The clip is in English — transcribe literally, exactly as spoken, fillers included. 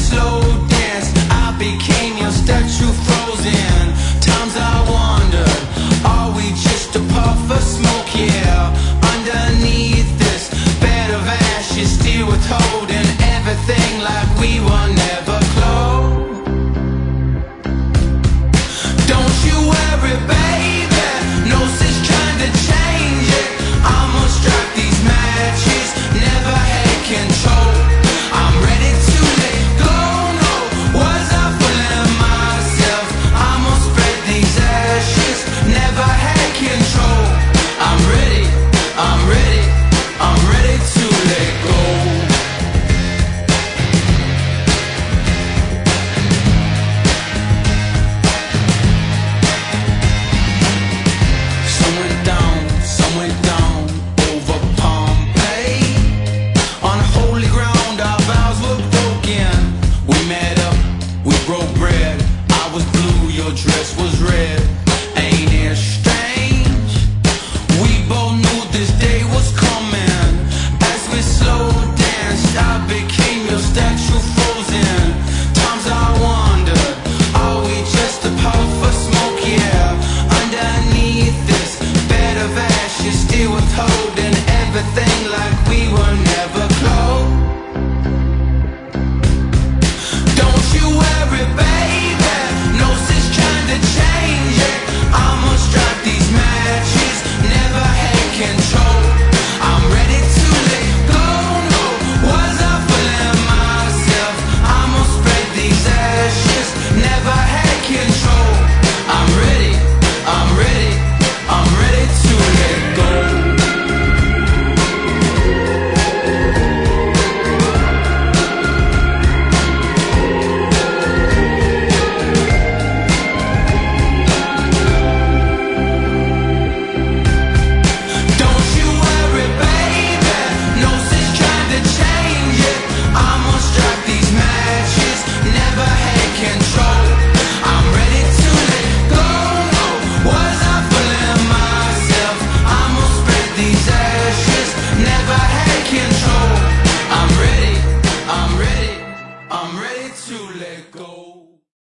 slow dance, I became your statue frozen. Times I wondered, are we just a puff of smoke? Yeah, underneath this bed of ashes, still withholding everything like we were never close. Don't you worry, baby, no sense trying to change it. I'ma strike these matches, never had control. I'm ready to let go, no, was I fooling myself? I'ma spread these ashes, never had control. I'm ready, I'm ready, I'm ready to let go. Some went down, some went down over Pompeii. On holy ground our vows were broken. We met up, we broke bread. I was blue, your dress was red. Ain't it strange? We both knew this day was coming. As we slow danced, I became your statue frozen. Times I wondered, are we just a puff of smoke? Yeah, underneath this bed of ashes, still withholding everything like we were never close. Don't you worry, baby, no sense trying to change it. I'ma strike these matches, never had control. I'm ready to let go, no, was I fooling myself? I'ma spread these ashes, never had control. I'm ready, I'm ready, I'm ready to let go. Don't you worry, baby, no sense trying to change it. I'ma strike these matches, never had control. I'm ready to let go, no, was I fooling myself? I'ma spread these ashes, never had control. I'm ready, I'm ready, I'm ready to let go.